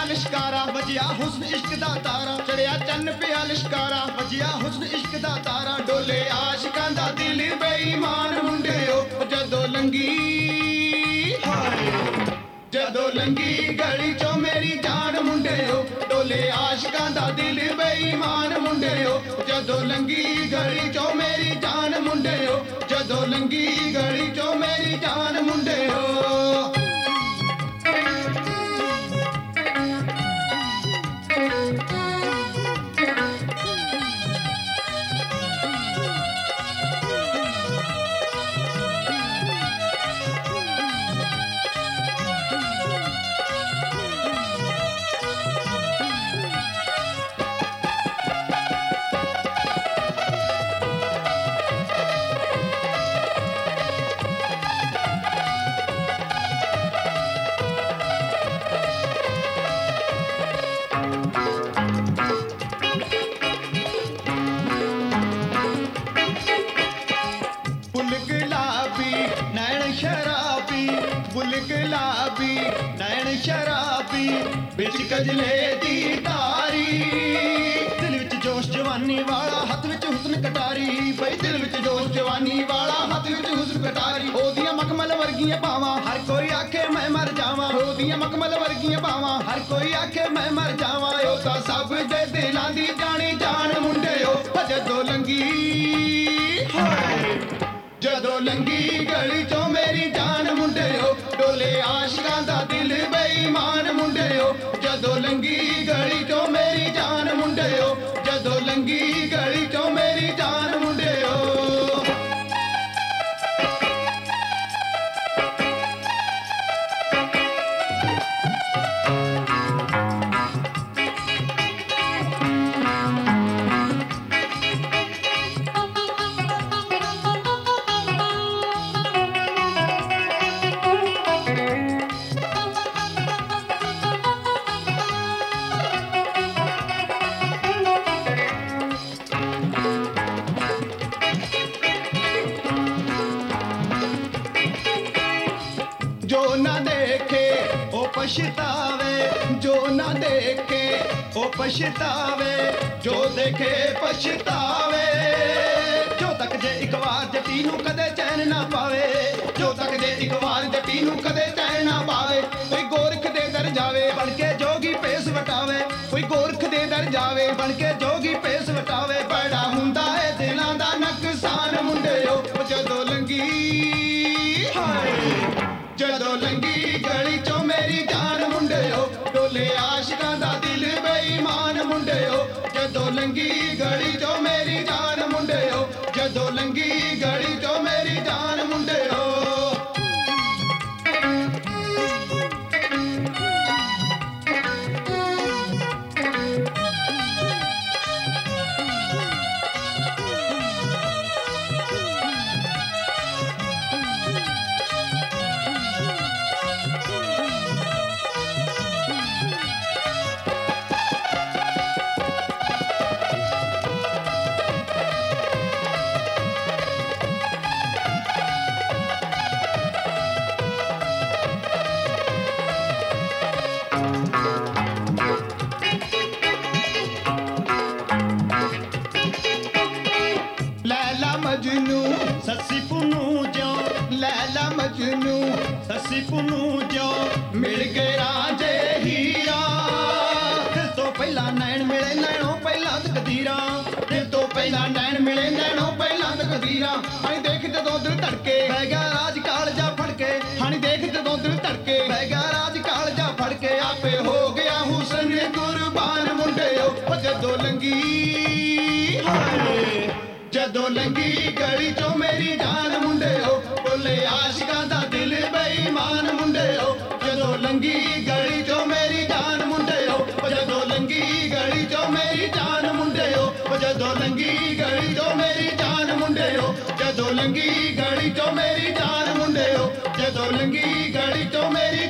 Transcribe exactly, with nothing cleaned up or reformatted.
ਲਿਸ਼ਕਾਰਾ ਵਜਿਆ ਹੁਸਨ ਇਸ਼ਕ ਦਾ ਤਾਰਾ ਚੜਿਆ ਚੰਨ ਪਿਆ ਲਿਸ਼ਕਾਰਾ ਵਜਿਆ ਹੁਸਨ ਇਸ਼ਕ ਦਾ ਤਾਰਾ ਡੋਲੇ ਆਸ਼ਿਕਾਂ ਦਾ ਦਿਲ ਬੇਈਮਾਨ ਮੁੰਡਿਓ ਜਦੋਂ ਲੰਗੀ ਹਾਏ ਜਦੋਂ ਲੰਗੀ ਗਲੀ ਚੋਂ ਮੇਰੀ ਜਾਨ ਮੁੰਡਿਓ ਡੋਲੇ ਆਸ਼ਿਕਾਂ ਦਾ ਦਿਲ ਬੇਈਮਾਨ ਮੁੰਡਿਓ ਜਦੋਂ ਲੰਗੀ ਗਲੀ ਚੋਂ ਮੇਰੀ ਜਾਨ ਮੁੰਡਿਓ ਜਦੋਂ ਲੰਗੀ ਗਲੀ ਚੋਂ ਮੇਰੀ ਜਾਨ ਮੁੰਡਿਓ गुलाबी नैन शराबी बिच कजले दी तारी दिल विच जोश जवानी वाला हथ विच हुस्न कटारी बई दिल विच जोश जवानी वाला हथ विच हुस्न कटारी ओदियां मखमल वर्गियां पावां हर कोई आखे मैं मर जावां ओदियां मखमल वर्गियां पावां हर कोई आखे मैं मर जावां ओ तां सब दे दिलां दी जानी जान मुंडिओ जदों लंगी हाय जदों लंगी गली चों मेरी जान मुंडिओ डोले आशिकां दा दिल बेईमान मुंडिओ जदों लंगी गली चों मेरी जान मुंडिओ जदों लंगी गली चों मेरी जान मुंडिओ जो ना देखे ओ पछतावे जो ना देखे ओ पछतावे जो देखे पछतावे जो तक जे एक बार जटी नू कदे चैन ना पावे जो तक जे एक बार जटी नू कदे चैन ना पावे कोई गोरख दे दर जावे बन के जोगी पेस वटावे कोई गोरख दे दर जावे बन के जोगी पेस वटावे बड़ा हुंदा है दिलां दा नुकसान मुंडिओ जदों लंगी हाय जदों लंगी गली चों मेरी जान मुंडिओ डोले आशिकां दा दिल बेईमान मुंडिओ जदों लंगी गली चों मेरी जान मुंडिओ जदों लंगी गली चों मेरी जान मुंडिओ मजनू ससी पुनू जो लैला मजनू ससी पुनू जो मिल गए राजे हीरा दिल तो पहला नैन मिले नैनों पहला तकदीरा दिल तो पहला नैन मिले नैनों पहला तकदीरा हानी देख जदों दिल धड़के बह गया राज कालजा फड़के हानी देख जदों दिल धड़के बह गया राज कालजा फड़के आपे हो गया हुसन कुर्बान मुंडिओ जदों लंगी हाय जदों लंगी गली चों मेरी जान मुंडिओ डोले आशिकां दा दिल बेईमान मुंडिओ जदों लंगी गली चों मेरी जान मुंडिओ जदों लंगी गली चों मेरी जान मुंडिओ जदों लंगी गली चों मेरी जान मुंडिओ जदों लंगी गली चों मेरी जान मुंडिओ जदों लंगी गली चों मेरी